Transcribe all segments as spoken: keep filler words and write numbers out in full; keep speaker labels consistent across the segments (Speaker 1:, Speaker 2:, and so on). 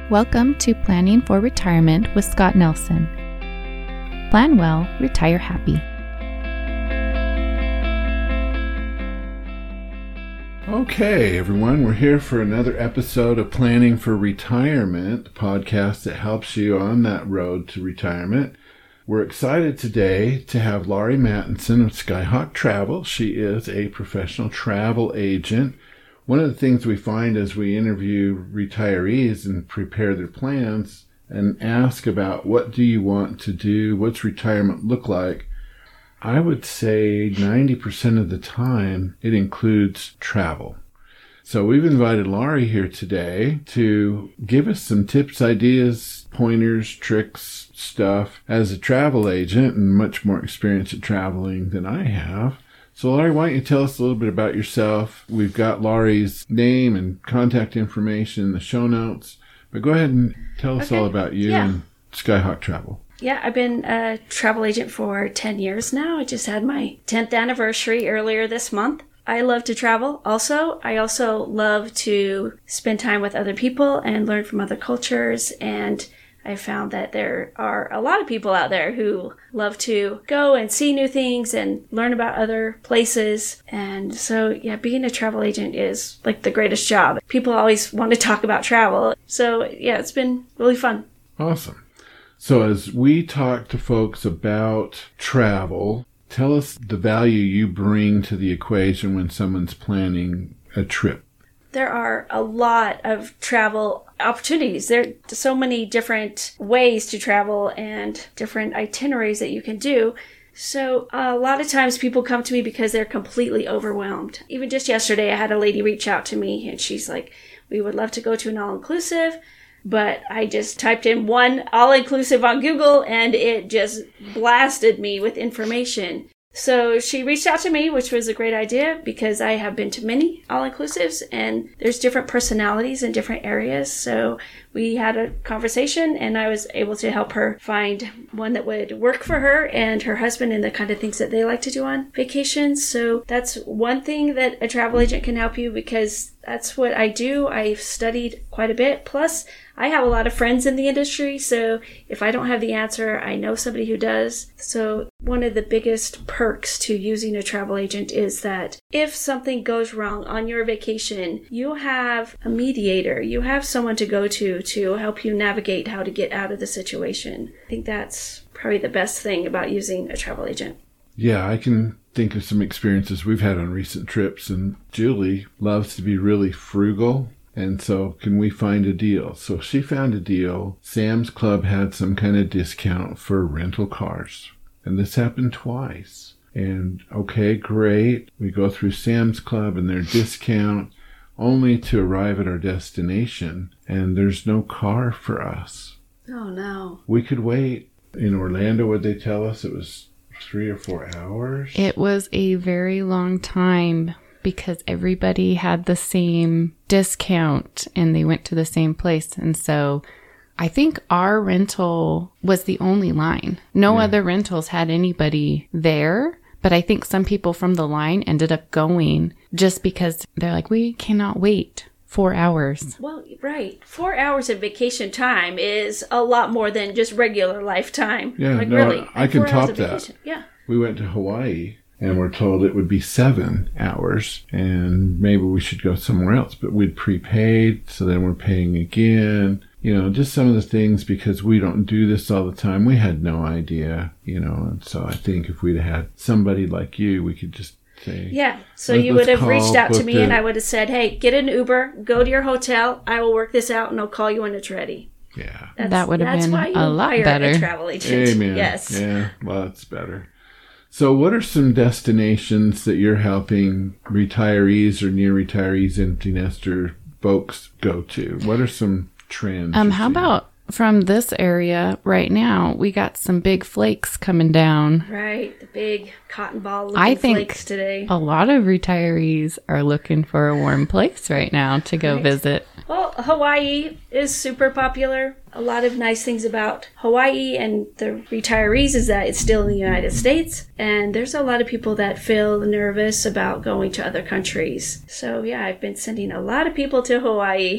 Speaker 1: Welcome to Planning for Retirement with Scott Nelson. Plan well, retire happy.
Speaker 2: Okay, everyone, we're here for another episode of Planning for Retirement, the podcast that helps you on that road to retirement. We're excited today to have Laurie Mattinson of Skyhawk Travel. She is a professional travel agent. One of the things we find as we interview retirees and prepare their plans and ask about what do you want to do, what's retirement look like, I would say ninety percent of the time it includes travel. So we've invited Laurie here today to give us some tips, ideas, pointers, tricks, stuff as a travel agent and much more experience at traveling than I have. So Laurie, why don't you tell us a little bit about yourself? We've got Laurie's name and contact information in the show notes, but go ahead and tell us
Speaker 3: okay.
Speaker 2: all about you
Speaker 3: yeah.
Speaker 2: and Skyhawk Travel.
Speaker 3: Yeah, I've been a travel agent for ten years now. I just had my tenth anniversary earlier this month. I love to travel also. I also love to spend time with other people and learn from other cultures, and I found that there are a lot of people out there who love to go and see new things and learn about other places. And so, yeah, being a travel agent is like the greatest job. People always want to talk about travel. So, yeah, it's been really fun.
Speaker 2: Awesome. So as we talk to folks about travel, tell us the value you bring to the equation when someone's planning a trip.
Speaker 3: There are a lot of travel opportunities. There are so many different ways to travel and different itineraries that you can do. So a lot of times people come to me because they're completely overwhelmed. Even just yesterday, I had a lady reach out to me and she's like, we would love to go to an all-inclusive, but I just typed in one all-inclusive on Google and it just blasted me with information. So she reached out to me, which was a great idea because I have been to many all-inclusives and there's different personalities in different areas. So we had a conversation and I was able to help her find one that would work for her and her husband and the kind of things that they like to do on vacations. So that's one thing that a travel agent can help you because that's what I do. I've studied quite a bit. Plus, I have a lot of friends in the industry, so if I don't have the answer, I know somebody who does. So one of the biggest perks to using a travel agent is that if something goes wrong on your vacation, you have a mediator. You have someone to go to to help you navigate how to get out of the situation. I think that's probably the best thing about using a travel agent.
Speaker 2: Yeah, I can think of some experiences we've had on recent trips, and Julie loves to be really frugal. And so can we find a deal? So she found a deal. Sam's Club had some kind of discount for rental cars. And this happened twice. And okay, great. We go through Sam's Club and their discount only to arrive at our destination. And there's no car for us.
Speaker 3: Oh, no.
Speaker 2: We could wait. In Orlando, would they tell us it was three or four hours?
Speaker 1: It was a very long time because everybody had the same discount and they went to the same place. And so I think our rental was the only line. No yeah. other rentals had anybody there. But I think some people from the line ended up going just because they're like, we cannot wait four hours.
Speaker 3: Well, right. Four hours of vacation time is a lot more than just regular lifetime.
Speaker 2: Yeah,
Speaker 3: like,
Speaker 2: no,
Speaker 3: really.
Speaker 2: I
Speaker 3: like
Speaker 2: can
Speaker 3: four
Speaker 2: top
Speaker 3: hours of
Speaker 2: that.
Speaker 3: Vacation. Yeah.
Speaker 2: We went to Hawaii and we're told it would be seven hours and maybe we should go somewhere else. But we'd prepaid, so then we're paying again. You know, just some of the things because we don't do this all the time. We had no idea, you know. And so I think if we'd had somebody like you, we could just say,
Speaker 3: yeah. So
Speaker 2: Let,
Speaker 3: you would have
Speaker 2: call,
Speaker 3: reached out to me
Speaker 2: it.
Speaker 3: and I would have said, hey, get an Uber, go to your hotel. I will work this out and I'll call you when it's ready.
Speaker 2: Yeah.
Speaker 3: That's,
Speaker 1: that would have
Speaker 3: that's
Speaker 1: been
Speaker 3: why you
Speaker 1: a lot
Speaker 3: hire
Speaker 1: better.
Speaker 3: A travel agent.
Speaker 2: Amen.
Speaker 3: Yes.
Speaker 2: Yeah, lots better. So what are some destinations that you're helping retirees or near retirees, empty nester folks go to? What are some trends?
Speaker 1: Um, how about from this area right now, we got some big flakes coming down.
Speaker 3: Right. The big cotton ball looking
Speaker 1: I think
Speaker 3: flakes today.
Speaker 1: A lot of retirees are looking for a warm place right now to go
Speaker 3: Right.
Speaker 1: visit.
Speaker 3: Well, Hawaii is super popular. A lot of nice things about Hawaii and the retirees is that it's still in the United States. And there's a lot of people that feel nervous about going to other countries. So yeah, I've been sending a lot of people to Hawaii.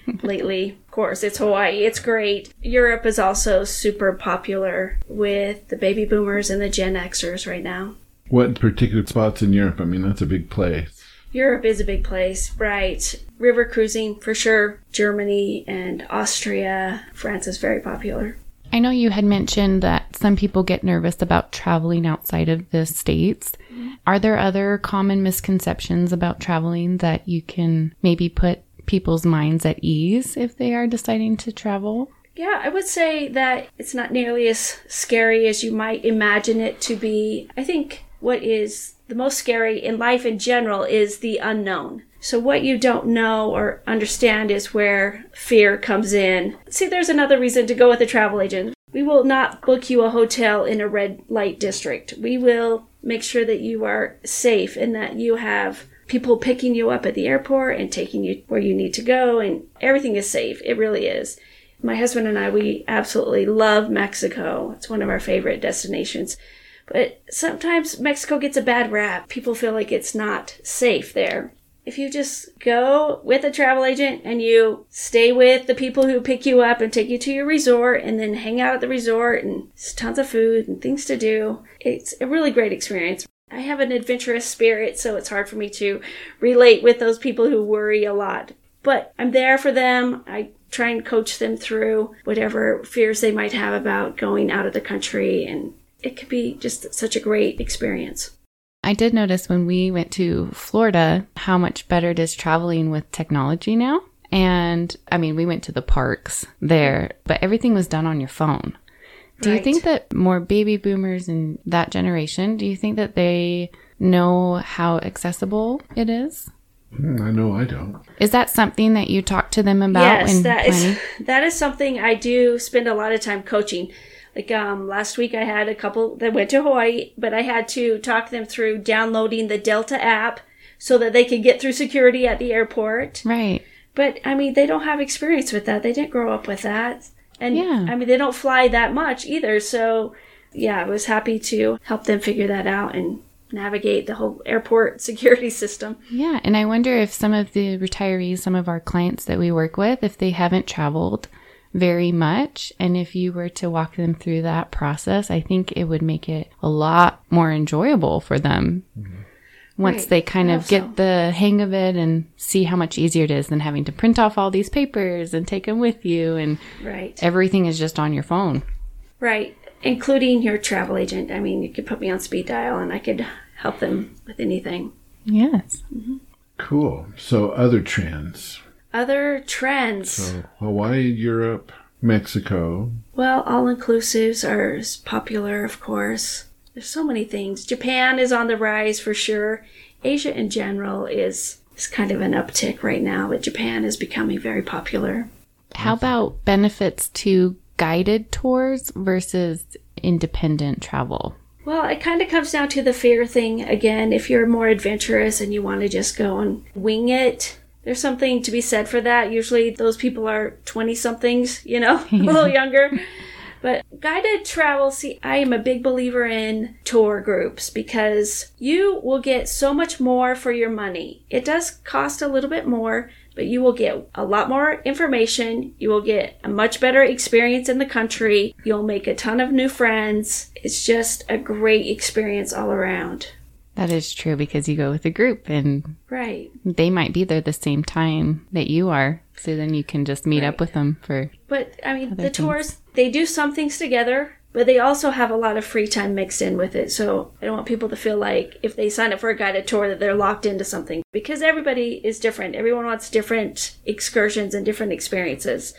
Speaker 3: lately. Of course, it's Hawaii. It's great. Europe is also super popular with the baby boomers and the Gen Xers right now.
Speaker 2: What particular spots in Europe? I mean, that's a big place.
Speaker 3: Europe is a big place, right. River cruising, for sure. Germany and Austria. France is very popular.
Speaker 1: I know you had mentioned that some people get nervous about traveling outside of the States. Mm-hmm. Are there other common misconceptions about traveling that you can maybe put people's minds at ease if they are deciding to travel?
Speaker 3: Yeah, I would say that it's not nearly as scary as you might imagine it to be. I think what is the most scary in life in general is the unknown. So what you don't know or understand is where fear comes in. See, there's another reason to go with a travel agent. We will not book you a hotel in a red light district. We will make sure that you are safe and that you have people picking you up at the airport and taking you where you need to go, and everything is safe. It really is. My husband and I, we absolutely love Mexico. It's one of our favorite destinations. But sometimes Mexico gets a bad rap. People feel like it's not safe there. If you just go with a travel agent and you stay with the people who pick you up and take you to your resort and then hang out at the resort and there's tons of food and things to do, it's a really great experience. I have an adventurous spirit, so it's hard for me to relate with those people who worry a lot. But I'm there for them. I try and coach them through whatever fears they might have about going out of the country, and it can be just such a great experience.
Speaker 1: I did notice when we went to Florida how much better it is traveling with technology now. And I mean, we went to the parks there, but everything was done on your phone. Do right. you think that more baby boomers in that generation, do you think that they know how accessible it is?
Speaker 2: I know I don't.
Speaker 1: Is that something that you talk to them about?
Speaker 3: Yes, that is, that is something I do spend a lot of time coaching. Like um, last week I had a couple that went to Hawaii, but I had to talk them through downloading the Delta app so that they could get through security at the airport.
Speaker 1: Right.
Speaker 3: But, I mean, they don't have experience with that. They didn't grow up with that. And,
Speaker 1: yeah.
Speaker 3: I mean, they don't fly that much either. So, yeah, I was happy to help them figure that out and navigate the whole airport security system.
Speaker 1: Yeah, and I wonder if some of the retirees, some of our clients that we work with, if they haven't traveled very much, and if you were to walk them through that process, I think it would make it a lot more enjoyable for them. Mm-hmm. Once right. they kind of get so. the hang of it and see how much easier it is than having to print off all these papers and take them with you, and
Speaker 3: right.
Speaker 1: everything is just on your phone.
Speaker 3: Right, including your travel agent. I mean, you could put me on speed dial and I could help them with anything.
Speaker 1: Yes.
Speaker 3: Mm-hmm.
Speaker 2: Cool. So other trends.
Speaker 3: Other trends.
Speaker 2: So Hawaii, Europe, Mexico.
Speaker 3: Well, all-inclusives are popular, of course. There's so many things. Japan is on the rise for sure. Asia in general is, is kind of an uptick right now, but Japan is becoming very popular.
Speaker 1: How about benefits to guided tours versus independent travel?
Speaker 3: Well, it kind of comes down to the fear thing again. If you're more adventurous and you want to just go and wing it, there's something to be said for that. Usually those people are twenty-somethings, you know, a little younger. But guided travel, see, I am a big believer in tour groups because you will get so much more for your money. It does cost a little bit more, but you will get a lot more information. You will get a much better experience in the country. You'll make a ton of new friends. It's just a great experience all around.
Speaker 1: That is true because you go with a group and
Speaker 3: right.
Speaker 1: they might be there the same time that you are. So then you can just meet right. up with them for
Speaker 3: But, I mean, the
Speaker 1: things.
Speaker 3: tours, they do some things together, but they also have a lot of free time mixed in with it. So I don't want people to feel like if they sign up for a guided tour that they're locked into something. Because everybody is different. Everyone wants different excursions and different experiences.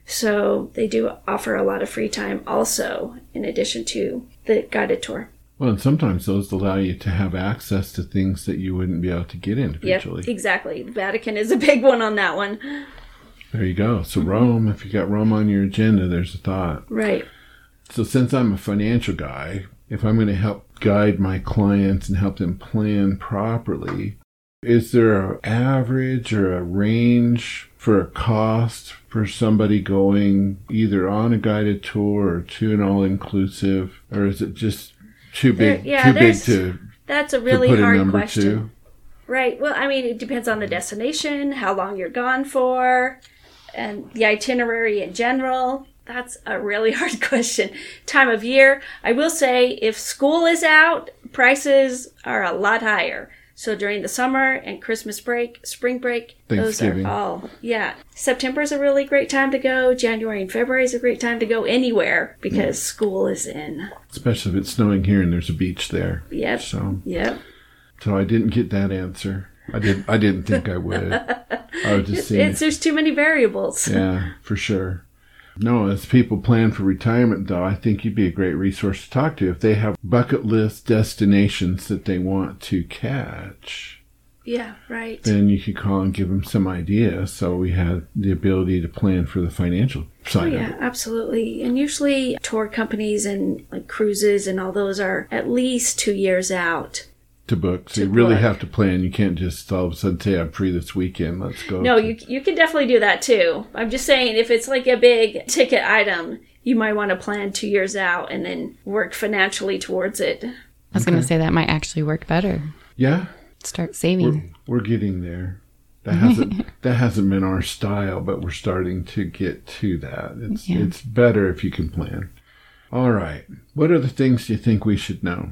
Speaker 3: So they do offer a lot of free time also in addition to the guided tour.
Speaker 2: Well, and sometimes those allow you to have access to things that you wouldn't be able to get individually.
Speaker 3: Yep, exactly. The Vatican is a big one on that one.
Speaker 2: There you go. So Rome, if you got Rome on your agenda, there's a thought.
Speaker 3: Right.
Speaker 2: So since I'm a financial guy, if I'm going to help guide my clients and help them plan properly, is there an average or a range for a cost for somebody going either on a guided tour or to an all-inclusive? Or is it just too big,
Speaker 3: there, yeah,
Speaker 2: too big to
Speaker 3: That's a really
Speaker 2: to put
Speaker 3: hard
Speaker 2: a number
Speaker 3: question.
Speaker 2: To?
Speaker 3: Right. Well, I mean, it depends on the destination, how long you're gone for. And the itinerary in general, that's a really hard question. Time of year, I will say if school is out, prices are a lot higher. So during the summer and Christmas break, spring break, those are all, yeah. September is a really great time to go. January and February is a great time to go anywhere because yeah. school is in.
Speaker 2: Especially if it's snowing here and there's a beach there.
Speaker 3: Yep.
Speaker 2: So,
Speaker 3: yep.
Speaker 2: So I didn't get that answer. I didn't. I didn't think I would. I was just saying.
Speaker 3: It's, there's too many variables.
Speaker 2: Yeah, for sure. No, as people plan for retirement, though, I think you'd be a great resource to talk to if they have bucket list destinations that they want to catch.
Speaker 3: Yeah, right.
Speaker 2: Then you could call and give them some ideas so we have the ability to plan for the financial side.
Speaker 3: Oh, yeah,
Speaker 2: of it.
Speaker 3: Absolutely. And usually tour companies and like cruises and all those are at least two years out.
Speaker 2: To book. So
Speaker 3: to
Speaker 2: you really
Speaker 3: book.
Speaker 2: have to plan. You can't just all of a sudden say, I'm free this weekend. Let's go.
Speaker 3: No,
Speaker 2: to-
Speaker 3: you you can definitely do that too. I'm just saying if it's like a big ticket item, you might want to plan two years out and then work financially towards it.
Speaker 1: I was okay. going to say that might actually work better.
Speaker 2: Yeah.
Speaker 1: Start saving.
Speaker 2: We're, we're getting there. That hasn't that hasn't been our style, but we're starting to get to that. It's yeah. it's better if you can plan. All right. What are the things you think we should know?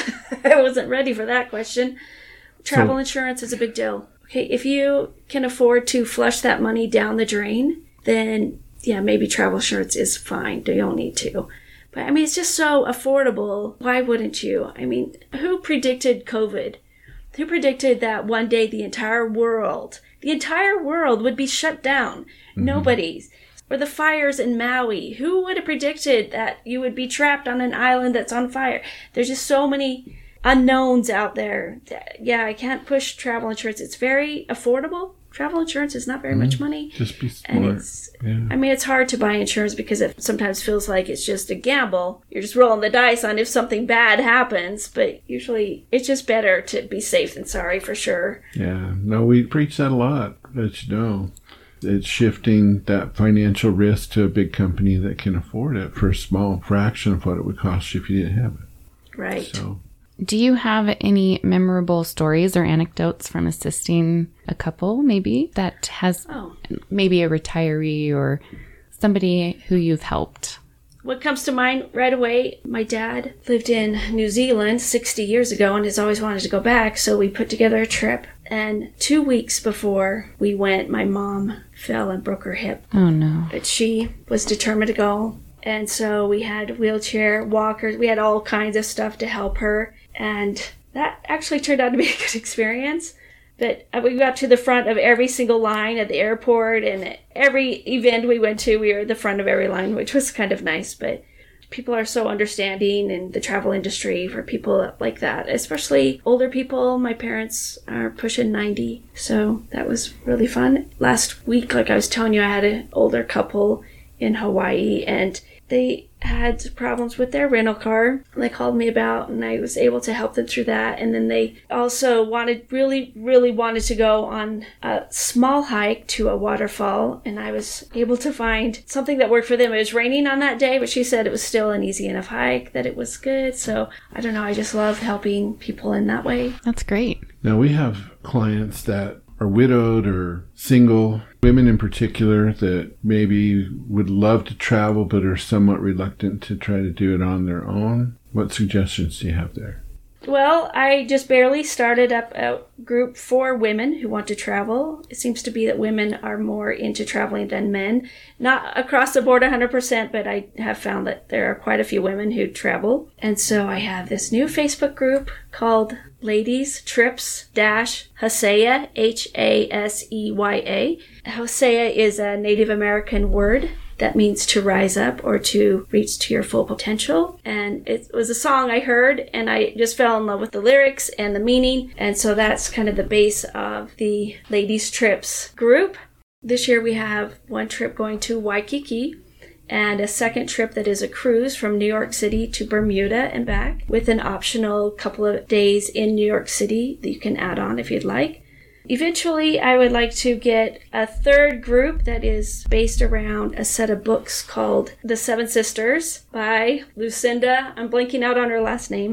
Speaker 3: I wasn't ready for that question. Travel
Speaker 2: So-
Speaker 3: insurance is a big deal. Okay, if you can afford to flush that money down the drain, then yeah, maybe travel insurance is fine. You don't need to. But I mean, it's just so affordable. Why wouldn't you? I mean, who predicted COVID? Who predicted that one day the entire world, the entire world would be shut down? Mm-hmm. Nobody's. Or the fires in Maui. Who would have predicted that you would be trapped on an island that's on fire? There's just so many unknowns out there. Yeah, I can't push travel insurance. It's very affordable. Travel insurance is not very mm, much money.
Speaker 2: Just be smart.
Speaker 3: And it's,
Speaker 2: yeah.
Speaker 3: I mean, it's hard to buy insurance because it sometimes feels like it's just a gamble. You're just rolling the dice on if something bad happens. But usually it's just better to be safe than sorry for sure.
Speaker 2: Yeah. No, we preach that a lot, as you know. It's shifting that financial risk to a big company that can afford it for a small fraction of what it would cost you if you didn't have it.
Speaker 3: Right.
Speaker 2: So,
Speaker 1: do you have any memorable stories or anecdotes from assisting a couple, maybe, that has
Speaker 3: oh.
Speaker 1: maybe a retiree or somebody who you've helped?
Speaker 3: What comes to mind right away, my dad lived in New Zealand sixty years ago and has always wanted to go back, so we put together a trip. And two weeks before we went, my mom fell and broke her hip.
Speaker 1: Oh, no.
Speaker 3: But she was determined to go. And so we had wheelchair, walkers, we had all kinds of stuff to help her. And that actually turned out to be a good experience. But we got to the front of every single line at the airport, and every event we went to, we were at the front of every line, which was kind of nice. But people are so understanding in the travel industry for people like that, especially older people. My parents are pushing ninety, so that was really fun. Last week, like I was telling you, I had an older couple in Hawaii, and they had problems with their rental car they called me about, and I was able to help them through that. And then they also wanted, really, really wanted to go on a small hike to a waterfall, and I was able to find something that worked for them. It was raining on that day, but she said it was still an easy enough hike, that it was good. So I don't know, I just love helping people in that way.
Speaker 1: That's great.
Speaker 2: Now we have clients that are widowed or single, women in particular that maybe would love to travel but are somewhat reluctant to try to do it on their own. What suggestions do you have there?
Speaker 3: Well, I just barely started up a group for women who want to travel. It seems to be that women are more into traveling than men. Not across the board one hundred percent, but I have found that there are quite a few women who travel. And so I have this new Facebook group called Ladies Trips dash Haseya, H A S E Y A. Haseya is a Native American word that means to rise up or to reach to your full potential. And it was a song I heard, and I just fell in love with the lyrics and the meaning. And so that's kind of the base of the Ladies Trips group. This year we have one trip going to Waikiki, and a second trip that is a cruise from New York City to Bermuda and back, with an optional couple of days in New York City that you can add on if you'd like. Eventually, I would like to get a third group that is based around a set of books called The Seven Sisters by Lucinda, I'm blanking out on her last name,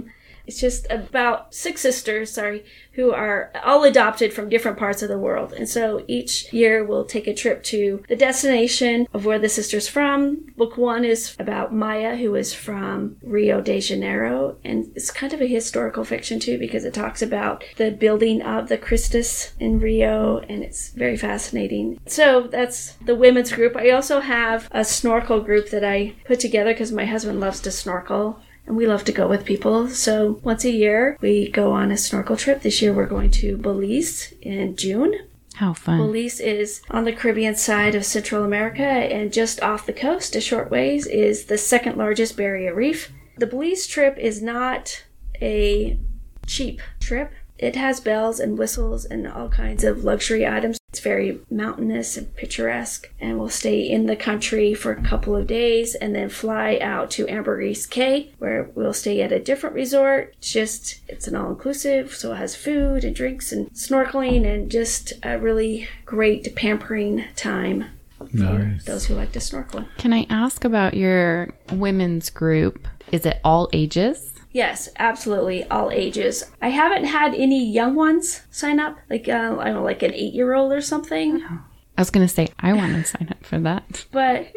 Speaker 3: It's just about six sisters, sorry, who are all adopted from different parts of the world. And so each year we'll take a trip to the destination of where the sister's from. Book one is about Maya, who is from Rio de Janeiro. And it's kind of a historical fiction too, because it talks about the building of the Christus in Rio, and it's very fascinating. So that's the women's group. I also have a snorkel group that I put together because my husband loves to snorkel. And we love to go with people. So once a year, we go on a snorkel trip. This year, we're going to Belize in June.
Speaker 1: How fun.
Speaker 3: Belize is on the Caribbean side of Central America, and just off the coast, a short ways, is the second largest barrier reef. The Belize trip is not a cheap trip. It has bells and whistles and all kinds of luxury items. It's very mountainous and picturesque, and we'll stay in the country for a couple of days and then fly out to Ambergris Caye, where we'll stay at a different resort. It's just, it's an all-inclusive, so it has food and drinks and snorkeling and just a really great pampering time for
Speaker 2: Nice.
Speaker 3: those who like to snorkel.
Speaker 1: Can I ask about your women's group? Is it all ages?
Speaker 3: Yes, absolutely, all ages. I haven't had any young ones sign up, like uh, I don't know, like an eight-year-old or something.
Speaker 1: I was going to say, I want to sign up for that.
Speaker 3: But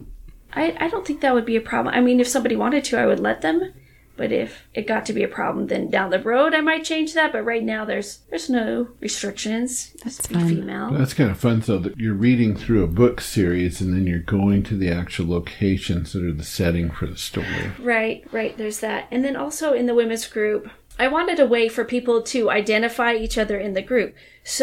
Speaker 3: I, I don't think that would be a problem. I mean, if somebody wanted to, I would let them. But if it got to be a problem, then down the road, I might change that. But right now, there's there's no restrictions.
Speaker 1: That's
Speaker 3: Just be
Speaker 1: fun.
Speaker 3: female.
Speaker 2: That's kind of fun, so that you're reading through a book series and then you're going to the actual locations that are the setting for the story.
Speaker 3: Right, right. There's that. And then also in the women's group, I wanted a way for people to identify each other in the group.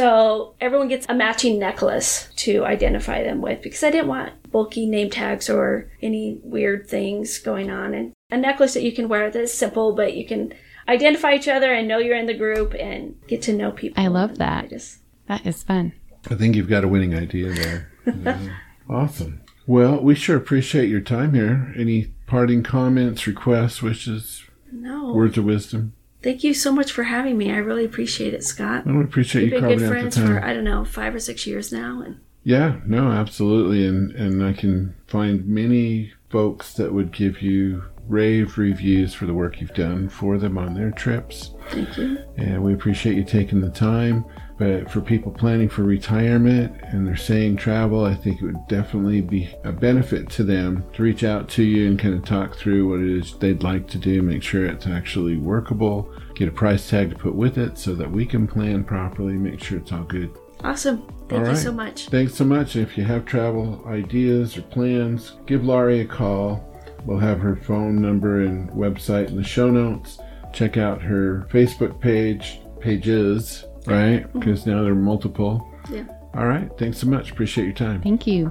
Speaker 3: So everyone gets a matching necklace to identify them with, because I didn't want bulky name tags or any weird things going on. And a necklace that you can wear that is simple, but you can identify each other and know you're in the group and get to know people.
Speaker 1: I love
Speaker 3: And
Speaker 1: that.
Speaker 3: I just,
Speaker 1: That is fun.
Speaker 2: I think you've got a winning idea there. Yeah. Awesome. Well, we sure appreciate your time here. Any parting comments, requests, wishes,
Speaker 3: no.
Speaker 2: words of wisdom?
Speaker 3: Thank you so much for having me. I really appreciate it, Scott.
Speaker 2: Well, we appreciate
Speaker 3: We've
Speaker 2: you
Speaker 3: been
Speaker 2: carving
Speaker 3: good
Speaker 2: out the
Speaker 3: friends
Speaker 2: time.
Speaker 3: for, I don't know, five or six years now. And
Speaker 2: Yeah, no, absolutely. And and I can find many folks that would give you rave reviews for the work you've done for them on their trips.
Speaker 3: thank you.
Speaker 2: And we appreciate you taking the time. But for people planning for retirement and they're saying travel, I think it would definitely be a benefit to them to reach out to you and kind of talk through what it is they'd like to do, make sure it's actually workable, get a price tag to put with it so that we can plan properly, make sure it's all good.
Speaker 3: Awesome. Thank
Speaker 2: All
Speaker 3: you
Speaker 2: right.
Speaker 3: so much.
Speaker 2: Thanks so much. And if you have travel ideas or plans, give Laurie a call. We'll have her phone number and website in the show notes. Check out her Facebook page, pages, right? Because now there are multiple.
Speaker 3: Yeah.
Speaker 2: All right. Thanks so much. Appreciate your time.
Speaker 1: Thank you.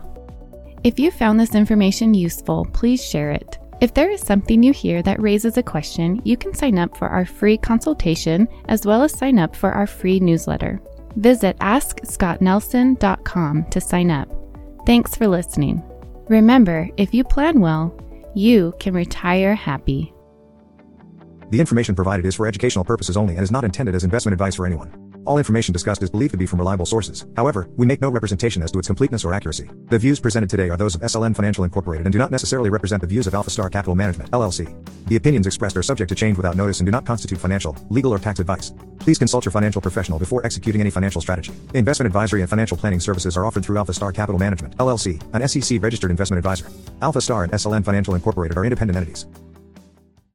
Speaker 1: If you found this information useful, please share it. If there is something you hear that raises a question, you can sign up for our free consultation as well as sign up for our free newsletter. Visit ask scott nelson dot com to sign up. Thanks for listening. Remember, if you plan well, you can retire happy.
Speaker 4: The information provided is for educational purposes only and is not intended as investment advice for anyone. All information discussed is believed to be from reliable sources. However, we make no representation as to its completeness or accuracy. The views presented today are those of S L N Financial Incorporated and do not necessarily represent the views of Alpha Star Capital Management, L L C. The opinions expressed are subject to change without notice and do not constitute financial, legal, or tax advice. Please consult your financial professional before executing any financial strategy. Investment advisory and financial planning services are offered through Alpha Star Capital Management, L L C, an S E C registered investment advisor. Alpha Star and S L N Financial Incorporated are independent entities.